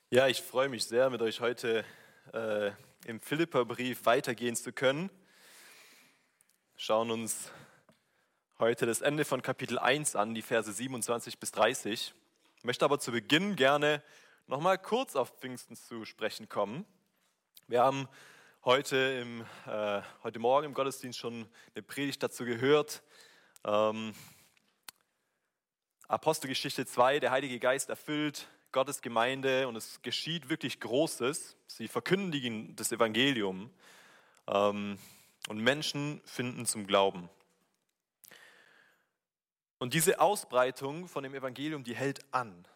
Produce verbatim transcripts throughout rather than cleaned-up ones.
Ja, ich freue mich sehr, mit euch heute äh, im Philipperbrief weitergehen zu können. Schauen uns heute das Ende von Kapitel eins an, die Verse siebenundzwanzig bis dreißig. Ich möchte aber zu Beginn gerne nochmal kurz auf Pfingsten zu sprechen kommen. Wir haben heute, im, äh, heute Morgen im Gottesdienst schon eine Predigt dazu gehört. Ähm, Apostelgeschichte zwei, der Heilige Geist erfüllt Gottes Gemeinde und es geschieht wirklich Großes. Sie verkündigen das Evangelium ähm, und Menschen finden zum Glauben. Und diese Ausbreitung von dem Evangelium, die hält an.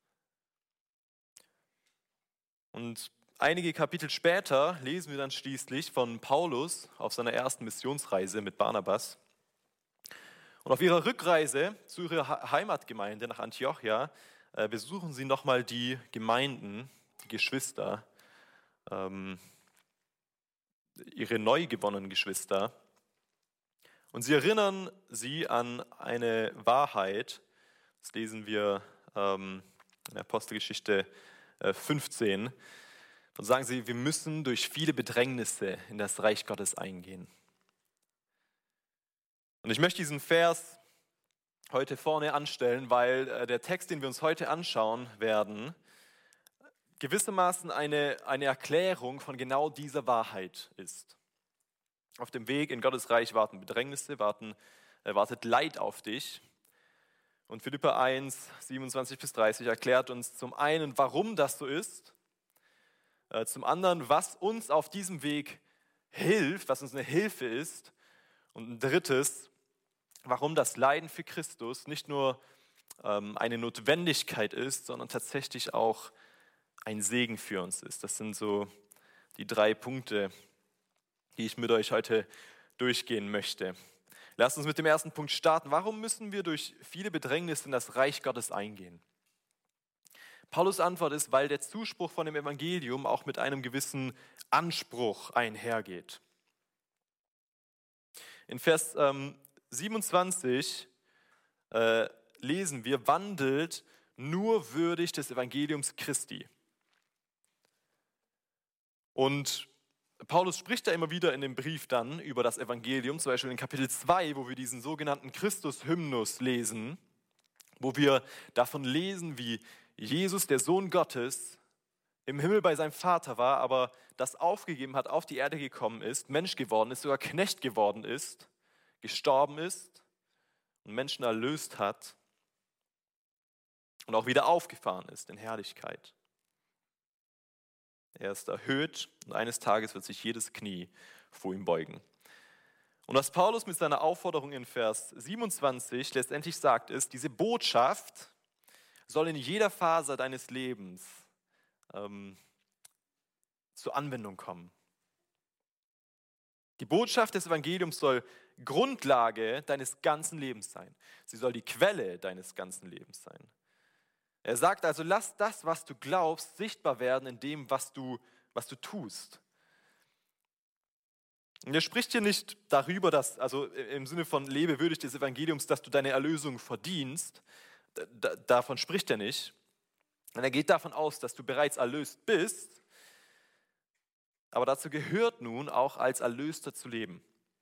Und einige Kapitel später lesen wir dann schließlich von Paulus auf seiner ersten Missionsreise mit Barnabas. Und auf ihrer Rückreise zu ihrer Heimatgemeinde nach Antiochia äh, besuchen sie nochmal die Gemeinden, die Geschwister, ähm, ihre neu gewonnenen Geschwister. Und sie erinnern sie an eine Wahrheit, das lesen wir ähm, in Apostelgeschichte äh, fünfzehn. Und sagen sie, wir müssen durch viele Bedrängnisse in das Reich Gottes eingehen. Und ich möchte diesen Vers heute vorne anstellen, weil äh, der Text, den wir uns heute anschauen werden, gewissermaßen eine, eine Erklärung von genau dieser Wahrheit ist. Auf dem Weg in Gottes Reich warten Bedrängnisse, warten, äh, wartet Leid auf dich. Und Philipper eins, siebenundzwanzig bis dreißig erklärt uns zum einen, warum das so ist, äh, zum anderen, was uns auf diesem Weg hilft, was uns eine Hilfe ist, und ein drittes, warum das Leiden für Christus nicht nur ähm, eine Notwendigkeit ist, sondern tatsächlich auch ein Segen für uns ist. Das sind so die drei Punkte, die ich mit euch heute durchgehen möchte. Lasst uns mit dem ersten Punkt starten. Warum müssen wir durch viele Bedrängnisse in das Reich Gottes eingehen? Paulus' Antwort ist, weil der Zuspruch von dem Evangelium auch mit einem gewissen Anspruch einhergeht. In Vers ähm, siebenundzwanzig äh, lesen wir, wandelt nur würdig des Evangeliums Christi. Und Paulus spricht da immer wieder in dem Brief dann über das Evangelium, zum Beispiel in Kapitel zwei, wo wir diesen sogenannten Christus-Hymnus lesen, wo wir davon lesen, wie Jesus, der Sohn Gottes, im Himmel bei seinem Vater war, aber das aufgegeben hat, auf die Erde gekommen ist, Mensch geworden ist, sogar Knecht geworden ist, gestorben ist und Menschen erlöst hat und auch wieder aufgefahren ist in Herrlichkeit. Er ist erhöht und eines Tages wird sich jedes Knie vor ihm beugen. Und was Paulus mit seiner Aufforderung in Vers siebenundzwanzig letztendlich sagt, ist, diese Botschaft soll in jeder Faser deines Lebens ähm, zur Anwendung kommen. Die Botschaft des Evangeliums soll Grundlage deines ganzen Lebens sein. Sie soll die Quelle deines ganzen Lebens sein. Er sagt also, lass das, was du glaubst, sichtbar werden in dem, was du, was du tust. Und er spricht hier nicht darüber, dass, also im Sinne von lebe würdig des Evangeliums, dass du deine Erlösung verdienst. Da, davon spricht er nicht. Und er geht davon aus, dass du bereits erlöst bist. Aber dazu gehört nun auch als Erlöster zu leben.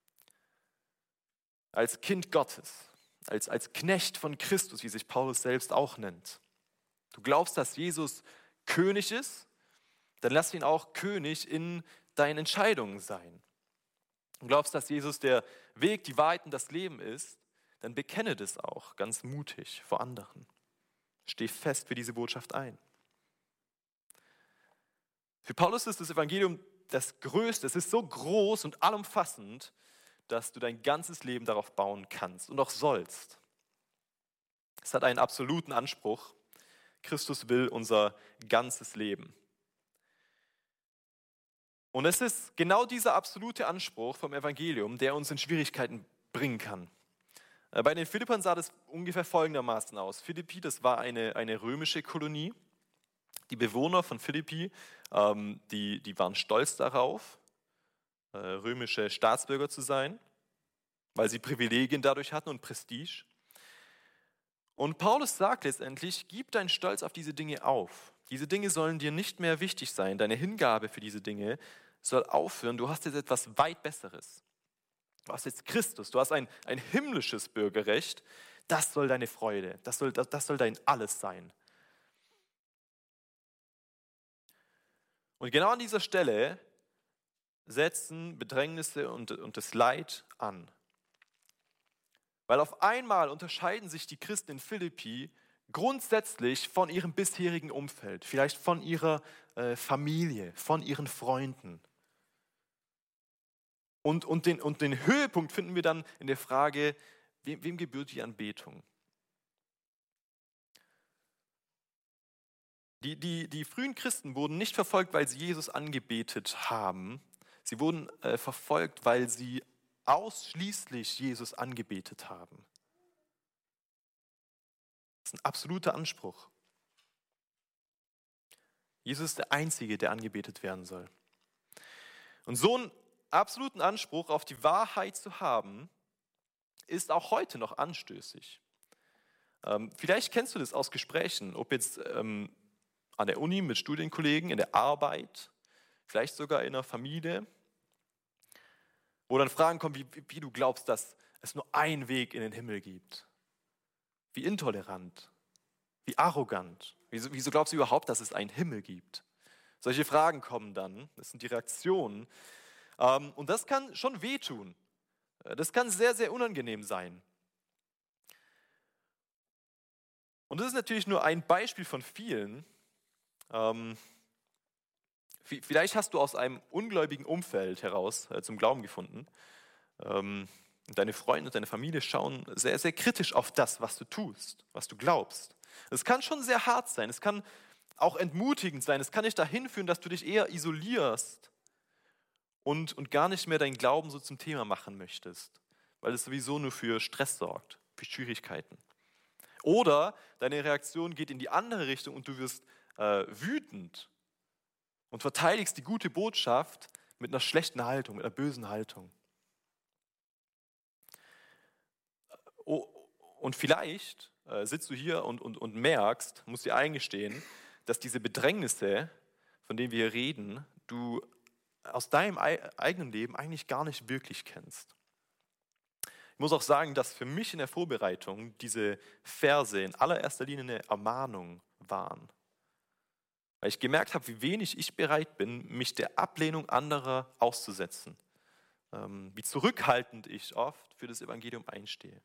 Als Kind Gottes, als, als Knecht von Christus, wie sich Paulus selbst auch nennt. Du glaubst, dass Jesus König ist, dann lass ihn auch König in deinen Entscheidungen sein. Du glaubst, dass Jesus der Weg, die Wahrheit und das Leben ist, dann bekenne das auch ganz mutig vor anderen. Steh fest für diese Botschaft ein. Für Paulus ist das Evangelium das Größte, es ist so groß und allumfassend, dass du dein ganzes Leben darauf bauen kannst und auch sollst. Es hat einen absoluten Anspruch. Christus will unser ganzes Leben. Und es ist genau dieser absolute Anspruch vom Evangelium, der uns in Schwierigkeiten bringen kann. Bei den Philippern sah das ungefähr folgendermaßen aus. Philippi, das war eine, eine römische Kolonie. Die Bewohner von Philippi, ähm, die, die waren stolz darauf, äh, römische Staatsbürger zu sein, weil sie Privilegien dadurch hatten und Prestige. Und Paulus sagt letztendlich, gib deinen Stolz auf diese Dinge auf. Diese Dinge sollen dir nicht mehr wichtig sein. Deine Hingabe für diese Dinge soll aufhören. Du hast jetzt etwas weit Besseres. Du hast jetzt Christus, du hast ein, ein himmlisches Bürgerrecht. Das soll deine Freude, das soll, das, das soll dein Alles sein. Und genau an dieser Stelle setzen Bedrängnisse und, und das Leid an. Weil auf einmal unterscheiden sich die Christen in Philippi grundsätzlich von ihrem bisherigen Umfeld, vielleicht von ihrer äh, Familie, von ihren Freunden. Und, und, den, und den Höhepunkt finden wir dann in der Frage, wem, wem gebührt die Anbetung? Die, die, die frühen Christen wurden nicht verfolgt, weil sie Jesus angebetet haben. Sie wurden äh, verfolgt, weil sie ausschließlich Jesus angebetet haben. Das ist ein absoluter Anspruch. Jesus ist der Einzige, der angebetet werden soll. Und so einen absoluten Anspruch auf die Wahrheit zu haben, ist auch heute noch anstößig. Ähm, vielleicht kennst du das aus Gesprächen, ob jetzt ähm, an der Uni mit Studienkollegen, in der Arbeit, vielleicht sogar in der Familie, wo dann Fragen kommen, wie, wie du glaubst, dass es nur einen Weg in den Himmel gibt. Wie intolerant, wie arrogant. Wieso, wieso glaubst du überhaupt, dass es einen Himmel gibt? Solche Fragen kommen dann, das sind die Reaktionen. Ähm, und das kann schon wehtun. Das kann sehr, sehr unangenehm sein. Und das ist natürlich nur ein Beispiel von vielen. Ähm, vielleicht hast du aus einem ungläubigen Umfeld heraus äh, zum Glauben gefunden. Ähm, deine Freunde und deine Familie schauen sehr, sehr kritisch auf das, was du tust, was du glaubst. Es kann schon sehr hart sein, es kann auch entmutigend sein, es kann dich dahin führen, dass du dich eher isolierst und, und gar nicht mehr deinen Glauben so zum Thema machen möchtest, weil es sowieso nur für Stress sorgt, für Schwierigkeiten. Oder deine Reaktion geht in die andere Richtung und du wirst äh, wütend und verteidigst die gute Botschaft mit einer schlechten Haltung, mit einer bösen Haltung. Oh, und vielleicht äh, sitzt du hier und, und, und merkst, musst dir eingestehen, dass diese Bedrängnisse, von denen wir hier reden, du aus deinem eigenen Leben eigentlich gar nicht wirklich kennst. Ich muss auch sagen, dass für mich in der Vorbereitung diese Verse in allererster Linie eine Ermahnung waren. Weil ich gemerkt habe, wie wenig ich bereit bin, mich der Ablehnung anderer auszusetzen. Ähm, wie zurückhaltend ich oft für das Evangelium einstehe.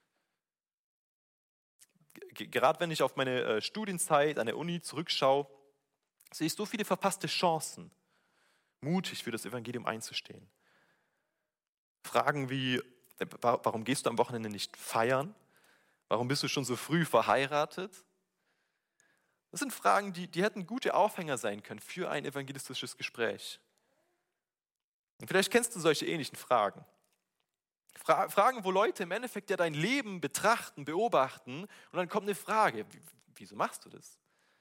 G- Gerade wenn ich auf meine äh, Studienzeit an der Uni zurückschaue, sehe ich so viele verpasste Chancen, mutig für das Evangelium einzustehen. Fragen wie, warum gehst du am Wochenende nicht feiern? Warum bist du schon so früh verheiratet? Das sind Fragen, die, die hätten gute Aufhänger sein können für ein evangelistisches Gespräch. Und vielleicht kennst du solche ähnlichen Fragen. Fra- Fragen, wo Leute im Endeffekt ja dein Leben betrachten, beobachten und dann kommt eine Frage, wieso machst du das?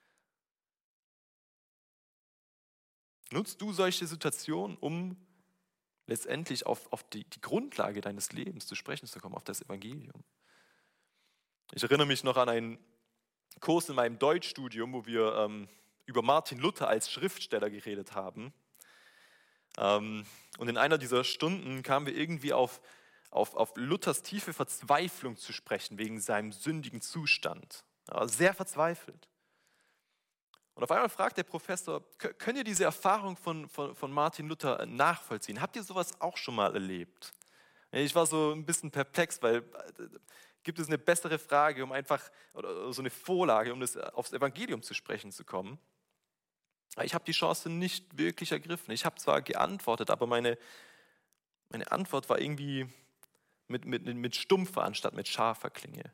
Nutzt du solche Situationen, um letztendlich auf, auf die, die Grundlage deines Lebens zu sprechen zu kommen, auf das Evangelium? Ich erinnere mich noch an einen Kurs in meinem Deutschstudium, wo wir ähm, über Martin Luther als Schriftsteller geredet haben. Ähm, und in einer dieser Stunden kamen wir irgendwie auf, auf, auf Luthers tiefe Verzweiflung zu sprechen, wegen seinem sündigen Zustand. Ja, sehr verzweifelt. Und auf einmal fragt der Professor, könnt ihr diese Erfahrung von, von, von Martin Luther nachvollziehen? Habt ihr sowas auch schon mal erlebt? Ich war so ein bisschen perplex, weil gibt es eine bessere Frage, um einfach, oder so eine Vorlage, um das aufs Evangelium zu sprechen zu kommen? Ich habe die Chance nicht wirklich ergriffen. Ich habe zwar geantwortet, aber meine, meine Antwort war irgendwie mit, mit, mit stumpfer anstatt mit scharfer Klinge.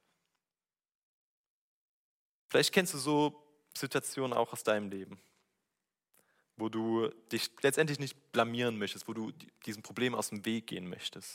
Vielleicht kennst du so Situationen auch aus deinem Leben, wo du dich letztendlich nicht blamieren möchtest, wo du diesem Problem aus dem Weg gehen möchtest.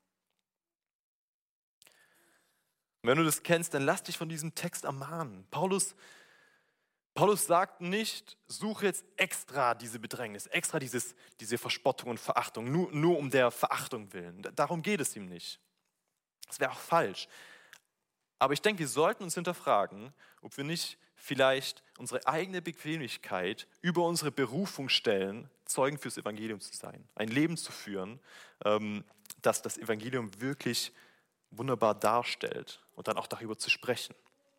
Und wenn du das kennst, dann lass dich von diesem Text ermahnen. Paulus, Paulus sagt nicht, suche jetzt extra diese Bedrängnis, extra dieses, diese Verspottung und Verachtung, nur, nur um der Verachtung willen. Darum geht es ihm nicht. Das wäre auch falsch. Aber ich denke, wir sollten uns hinterfragen, ob wir nicht vielleicht unsere eigene Bequemlichkeit über unsere Berufung stellen, Zeugen fürs Evangelium zu sein, ein Leben zu führen, ähm, das das Evangelium wirklich wunderbar darstellt und dann auch darüber zu sprechen.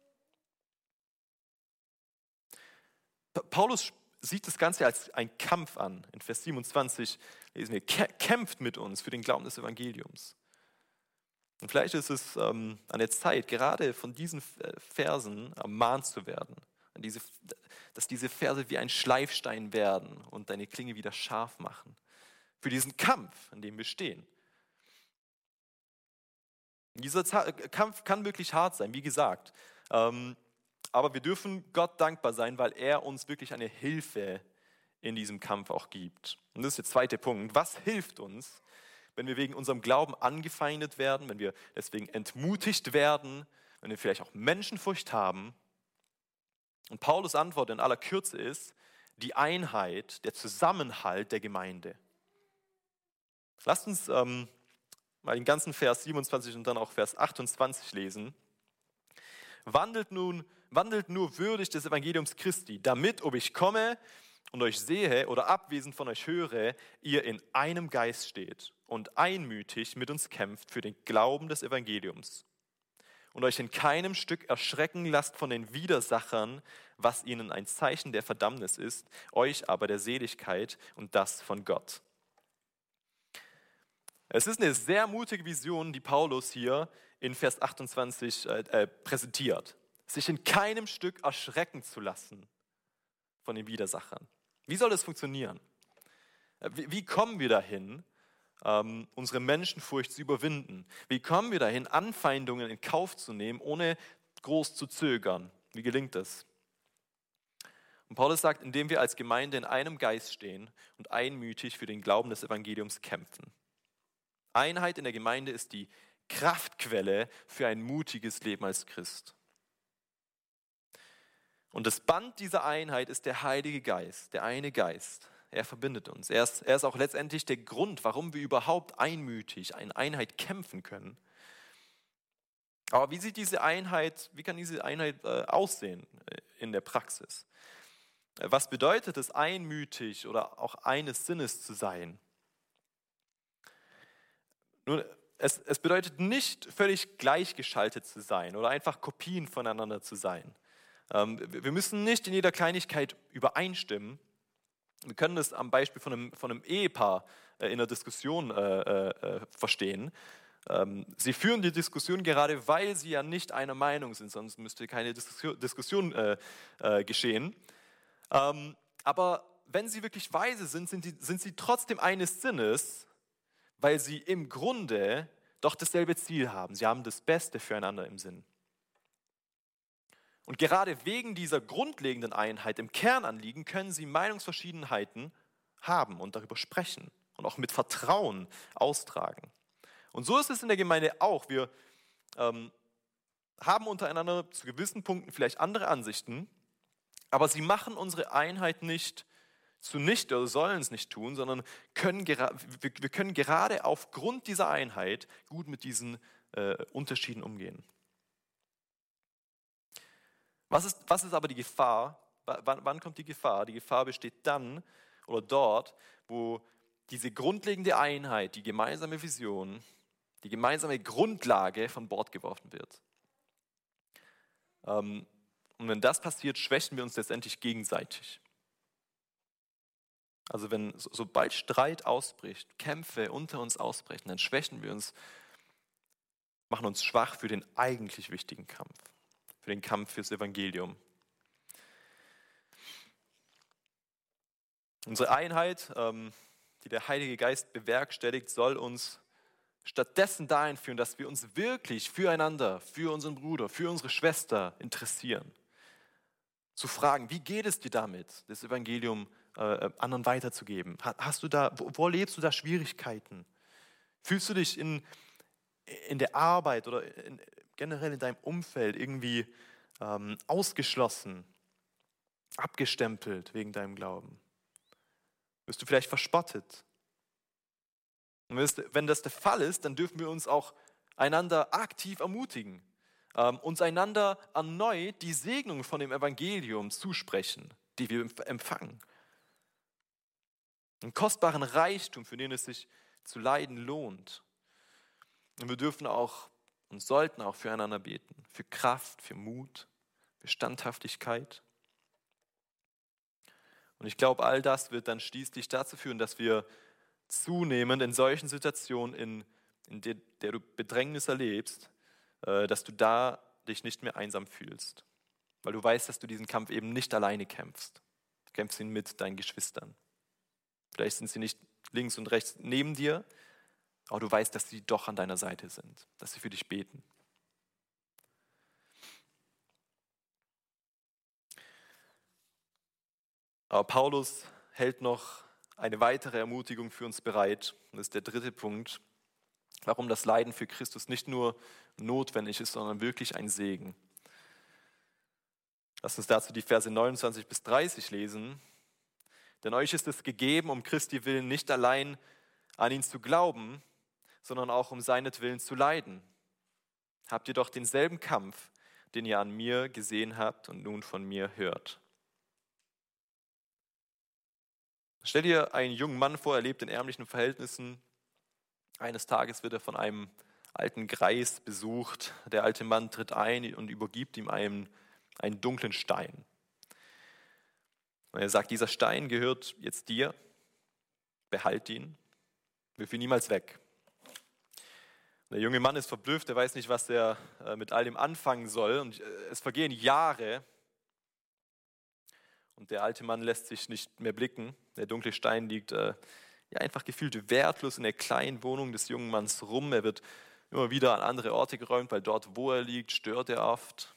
Paulus sieht das Ganze als einen Kampf an. In Vers siebenundzwanzig lesen wir, kämpft mit uns für den Glauben des Evangeliums. Und vielleicht ist es ähm, an der Zeit, gerade von diesen Versen ermahnt zu werden, an diese, dass diese Verse wie ein Schleifstein werden und deine Klinge wieder scharf machen. Für diesen Kampf, in dem wir stehen. Dieser Kampf kann wirklich hart sein, wie gesagt. Ähm, aber wir dürfen Gott dankbar sein, weil er uns wirklich eine Hilfe in diesem Kampf auch gibt. Und das ist der zweite Punkt. Was hilft uns, wenn wir wegen unserem Glauben angefeindet werden, wenn wir deswegen entmutigt werden, wenn wir vielleicht auch Menschenfurcht haben? Und Paulus' Antwort in aller Kürze ist, die Einheit, der Zusammenhalt der Gemeinde. Lasst uns ähm, mal den ganzen Vers siebenundzwanzig und dann auch Vers achtundzwanzig lesen. Wandelt nun, wandelt nur würdig des Evangeliums Christi, damit, ob ich komme und euch sehe oder abwesend von euch höre, ihr in einem Geist steht und einmütig mit uns kämpft für den Glauben des Evangeliums. Und euch in keinem Stück erschrecken lasst von den Widersachern, was ihnen ein Zeichen der Verdammnis ist, euch aber der Seligkeit und das von Gott. Es ist eine sehr mutige Vision, die Paulus hier in Vers achtundzwanzig äh, präsentiert. Sich in keinem Stück erschrecken zu lassen von den Widersachern. Wie soll das funktionieren? Wie, wie kommen wir dahin, ähm, unsere Menschenfurcht zu überwinden? Wie kommen wir dahin, Anfeindungen in Kauf zu nehmen, ohne groß zu zögern? Wie gelingt das? Und Paulus sagt, indem wir als Gemeinde in einem Geist stehen und einmütig für den Glauben des Evangeliums kämpfen. Einheit in der Gemeinde ist die Kraftquelle für ein mutiges Leben als Christ. Und das Band dieser Einheit ist der Heilige Geist, der eine Geist. Er verbindet uns. Er ist, er ist auch letztendlich der Grund, warum wir überhaupt einmütig in Einheit kämpfen können. Aber wie sieht diese Einheit, wie kann diese Einheit äh, aussehen in der Praxis? Was bedeutet es, einmütig oder auch eines Sinnes zu sein? Nun, es, es bedeutet nicht, völlig gleichgeschaltet zu sein oder einfach Kopien voneinander zu sein. Ähm, wir müssen nicht in jeder Kleinigkeit übereinstimmen. Wir können das am Beispiel von einem, von einem Ehepaar äh, in einer Diskussion äh, äh, verstehen. Ähm, sie führen die Diskussion gerade, weil sie ja nicht einer Meinung sind, sonst müsste keine Diskussion, Diskussion äh, äh, geschehen. Ähm, aber wenn sie wirklich weise sind, sind, die, sind sie trotzdem eines Sinnes, weil sie im Grunde doch dasselbe Ziel haben. Sie haben das Beste füreinander im Sinn. Und gerade wegen dieser grundlegenden Einheit im Kernanliegen können sie Meinungsverschiedenheiten haben und darüber sprechen und auch mit Vertrauen austragen. Und so ist es in der Gemeinde auch. Wir ähm, haben untereinander zu gewissen Punkten vielleicht andere Ansichten, aber sie machen unsere Einheit nicht zunichte oder sollen es nicht tun, sondern können gera- wir, wir können gerade aufgrund dieser Einheit gut mit diesen äh, Unterschieden umgehen. Was ist, was ist aber die Gefahr? Wann, wann kommt die Gefahr? Die Gefahr besteht dann oder dort, wo diese grundlegende Einheit, die gemeinsame Vision, die gemeinsame Grundlage von Bord geworfen wird. Ähm, und wenn das passiert, schwächen wir uns letztendlich gegenseitig. Also wenn so, sobald Streit ausbricht, Kämpfe unter uns ausbrechen, dann schwächen wir uns, machen uns schwach für den eigentlich wichtigen Kampf. Für den Kampf fürs Evangelium. Unsere Einheit, ähm, die der Heilige Geist bewerkstelligt, soll uns stattdessen dahin führen, dass wir uns wirklich füreinander, für unseren Bruder, für unsere Schwester interessieren. Zu fragen, wie geht es dir damit, das Evangelium äh, anderen weiterzugeben? Hast du da, wo, wo erlebst du da Schwierigkeiten? Fühlst du dich in, in der Arbeit oder in, generell in deinem Umfeld irgendwie ähm, ausgeschlossen, abgestempelt wegen deinem Glauben? Wirst du vielleicht verspottet? Und wenn das der Fall ist, dann dürfen wir uns auch einander aktiv ermutigen. ähm, uns einander erneut die Segnung von dem Evangelium zusprechen, die wir empfangen. Einen kostbaren Reichtum, für den es sich zu leiden lohnt. Und wir dürfen auch und sollten auch füreinander beten, für Kraft, für Mut, für Standhaftigkeit. Und ich glaube, all das wird dann schließlich dazu führen, dass wir zunehmend in solchen Situationen, in, in der, der du Bedrängnis erlebst, äh, dass du da dich nicht mehr einsam fühlst. Weil du weißt, dass du diesen Kampf eben nicht alleine kämpfst. Du kämpfst ihn mit deinen Geschwistern. Vielleicht sind sie nicht links und rechts neben dir, aber du weißt, dass sie doch an deiner Seite sind, dass sie für dich beten. Aber Paulus hält noch eine weitere Ermutigung für uns bereit. Und das ist der dritte Punkt, warum das Leiden für Christus nicht nur notwendig ist, sondern wirklich ein Segen. Lass uns dazu die Verse neunundzwanzig bis dreißig lesen. Denn euch ist es gegeben, um Christi willen nicht allein an ihn zu glauben, sondern auch um seinetwillen zu leiden. Habt ihr doch denselben Kampf, den ihr an mir gesehen habt und nun von mir hört. Stell dir einen jungen Mann vor, er lebt in ärmlichen Verhältnissen. Eines Tages wird er von einem alten Greis besucht. Der alte Mann tritt ein und übergibt ihm einen, einen dunklen Stein. Und er sagt, dieser Stein gehört jetzt dir, behalt ihn, wirf ihn niemals weg. Der junge Mann ist verblüfft, er weiß nicht, was er mit all dem anfangen soll. Und es vergehen Jahre und der alte Mann lässt sich nicht mehr blicken. Der dunkle Stein liegt äh, ja, einfach gefühlt wertlos in der kleinen Wohnung des jungen Manns rum. Er wird immer wieder an andere Orte geräumt, weil dort, wo er liegt, stört er oft.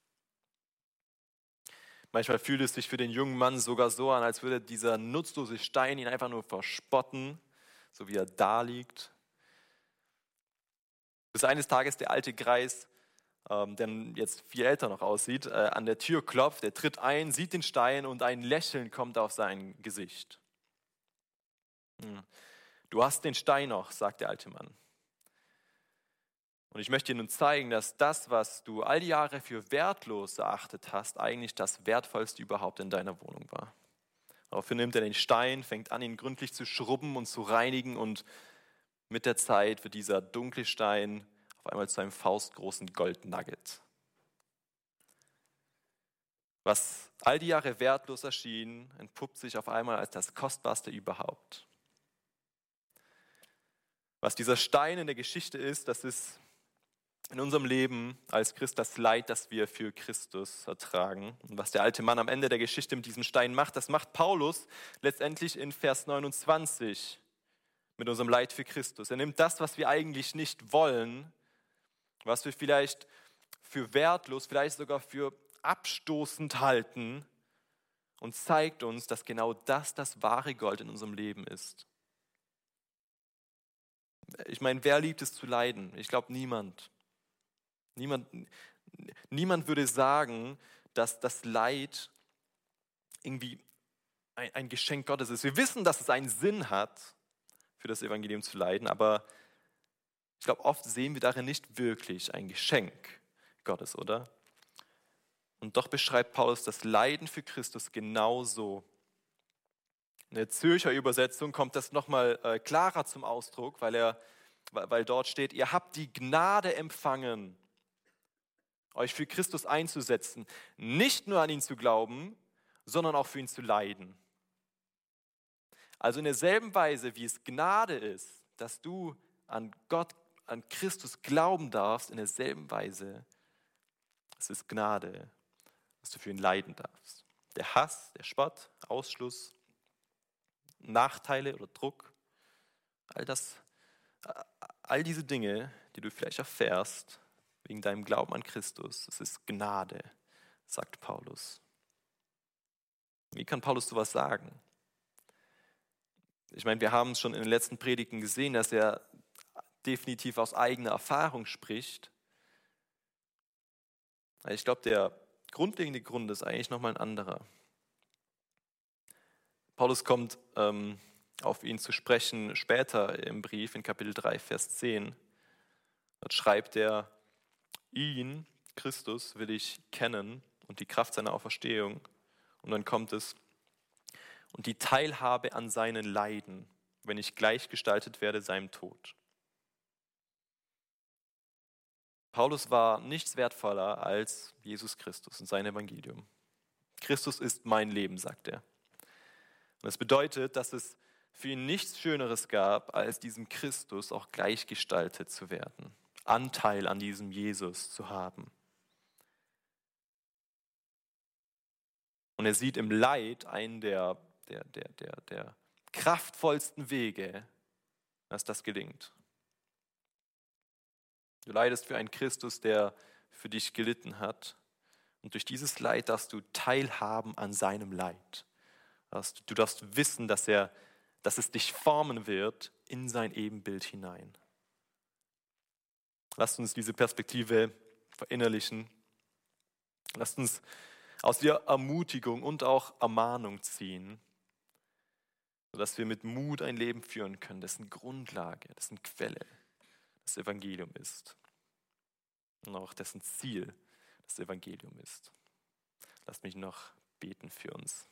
Manchmal fühlt es sich für den jungen Mann sogar so an, als würde dieser nutzlose Stein ihn einfach nur verspotten, so wie er da liegt. Bis eines Tages der alte Greis, ähm, der jetzt viel älter noch aussieht, äh, an der Tür klopft, er tritt ein, sieht den Stein und ein Lächeln kommt auf sein Gesicht. Hm. Du hast den Stein noch, sagt der alte Mann. Und ich möchte dir nun zeigen, dass das, was du all die Jahre für wertlos erachtet hast, eigentlich das Wertvollste überhaupt in deiner Wohnung war. Daraufhin nimmt er den Stein, fängt an, ihn gründlich zu schrubben und zu reinigen und mit der Zeit wird dieser dunkle Stein auf einmal zu einem faustgroßen Goldnugget. Was all die Jahre wertlos erschien, entpuppt sich auf einmal als das Kostbarste überhaupt. Was dieser Stein in der Geschichte ist, das ist in unserem Leben als Christ das Leid, das wir für Christus ertragen. Und was der alte Mann am Ende der Geschichte mit diesem Stein macht, das macht Paulus letztendlich in Vers neunundzwanzig mit unserem Leid für Christus. Er nimmt das, was wir eigentlich nicht wollen, was wir vielleicht für wertlos, vielleicht sogar für abstoßend halten und zeigt uns, dass genau das das wahre Gold in unserem Leben ist. Ich meine, wer liebt es zu leiden? Ich glaube, niemand. Niemand, niemand würde sagen, dass das Leid irgendwie ein, ein Geschenk Gottes ist. Wir wissen, dass es einen Sinn hat, für das Evangelium zu leiden, aber ich glaube, oft sehen wir darin nicht wirklich ein Geschenk Gottes, oder? Und doch beschreibt Paulus das Leiden für Christus genauso. In der Zürcher Übersetzung kommt das nochmal äh, klarer zum Ausdruck, weil, er, weil dort steht, ihr habt die Gnade empfangen, euch für Christus einzusetzen, nicht nur an ihn zu glauben, sondern auch für ihn zu leiden. Also in derselben Weise, wie es Gnade ist, dass du an Gott, an Christus glauben darfst, in derselben Weise es ist Gnade, dass du für ihn leiden darfst. Der Hass, der Spott, Ausschluss, Nachteile oder Druck, all das, all diese Dinge, die du vielleicht erfährst, wegen deinem Glauben an Christus, es ist Gnade, sagt Paulus. Wie kann Paulus sowas sagen? Ich meine, wir haben es schon in den letzten Predigten gesehen, dass er definitiv aus eigener Erfahrung spricht. Ich glaube, der grundlegende Grund ist eigentlich nochmal ein anderer. Paulus kommt ähm, auf ihn zu sprechen später im Brief in Kapitel drei, Vers zehn. Dort schreibt er, ihn, Christus will ich kennen und die Kraft seiner Auferstehung. Und dann kommt es, und die Teilhabe an seinen Leiden, wenn ich gleichgestaltet werde seinem Tod. Paulus war nichts wertvoller als Jesus Christus und sein Evangelium. Christus ist mein Leben, sagt er. Und das bedeutet, dass es für ihn nichts Schöneres gab, als diesem Christus auch gleichgestaltet zu werden, Anteil an diesem Jesus zu haben. Und er sieht im Leid einen der, der, der, der, der kraftvollsten Wege, dass das gelingt. Du leidest für einen Christus, der für dich gelitten hat. Und durch dieses Leid darfst du teilhaben an seinem Leid. Du darfst wissen, dass, er, dass es dich formen wird in sein Ebenbild hinein. Lasst uns diese Perspektive verinnerlichen. Lasst uns aus der Ermutigung und auch Ermahnung ziehen, sodass wir mit Mut ein Leben führen können, dessen Grundlage, dessen Quelle das Evangelium ist. Und auch dessen Ziel das Evangelium ist. Lasst mich noch beten für uns.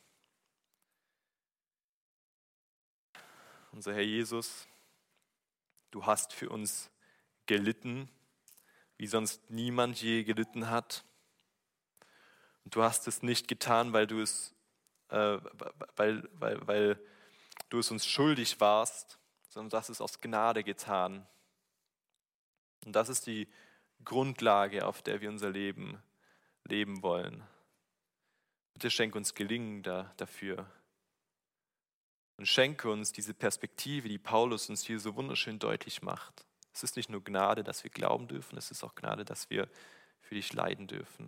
Unser Herr Jesus, du hast für uns gelitten, wie sonst niemand je gelitten hat. Und du hast es nicht getan, weil du es, äh, weil, weil, weil du es uns schuldig warst, sondern du hast es aus Gnade getan. Und das ist die Grundlage, auf der wir unser Leben leben wollen. Bitte schenk uns Gelingen da, dafür. Und schenke uns diese Perspektive, die Paulus uns hier so wunderschön deutlich macht. Es ist nicht nur Gnade, dass wir glauben dürfen, es ist auch Gnade, dass wir für dich leiden dürfen.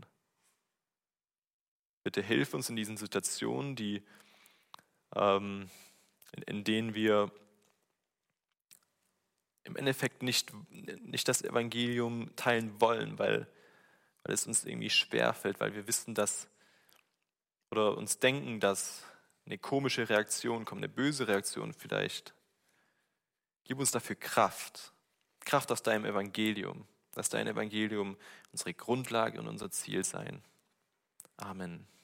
Bitte hilf uns in diesen Situationen, die, ähm, in, in denen wir im Endeffekt nicht, nicht das Evangelium teilen wollen, weil, weil es uns irgendwie schwerfällt, weil wir wissen, dass oder uns denken, dass eine komische Reaktion kommt, eine böse Reaktion vielleicht. Gib uns dafür Kraft, Kraft aus deinem Evangelium. Lass dein Evangelium unsere Grundlage und unser Ziel sein. Amen.